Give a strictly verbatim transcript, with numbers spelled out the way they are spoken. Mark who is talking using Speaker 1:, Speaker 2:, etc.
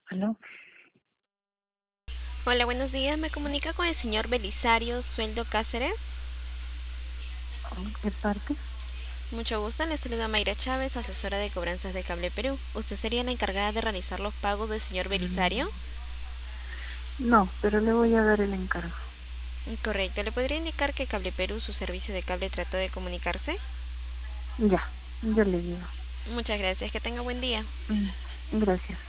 Speaker 1: ¿Aló?
Speaker 2: Hola, buenos días. Me comunica con el señor Belisario Sueldo Cáceres.
Speaker 1: ¿Qué parte?
Speaker 2: Mucho gusto. Le saluda Mayra Chávez, asesora de cobranzas de Cable Perú. ¿Usted sería la encargada de realizar los pagos del señor Belisario?
Speaker 1: Mm, No, pero le voy a dar el encargo.
Speaker 2: Correcto. ¿Le podría indicar que Cable Perú, su servicio de cable, trató de comunicarse?
Speaker 1: Ya, yo le digo.
Speaker 2: Muchas gracias. Que tenga buen día.
Speaker 1: Mm, Gracias.